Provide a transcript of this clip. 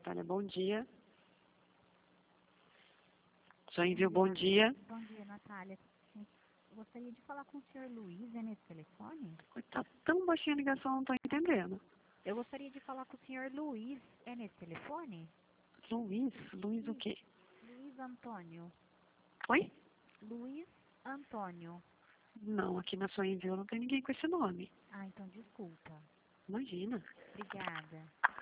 Natália, bom dia. Só envio bom dia. Bom dia, Natália. Gostaria de falar com o senhor Luiz, é nesse telefone? Tá tão baixinha a ligação, não tô entendendo. Eu gostaria de falar com o senhor Luiz, é nesse telefone? Luiz o quê? Luiz Antônio. Oi? Luiz Antônio. Não, aqui na sua envio não tem ninguém com esse nome. Ah, então desculpa. Imagina. Obrigada.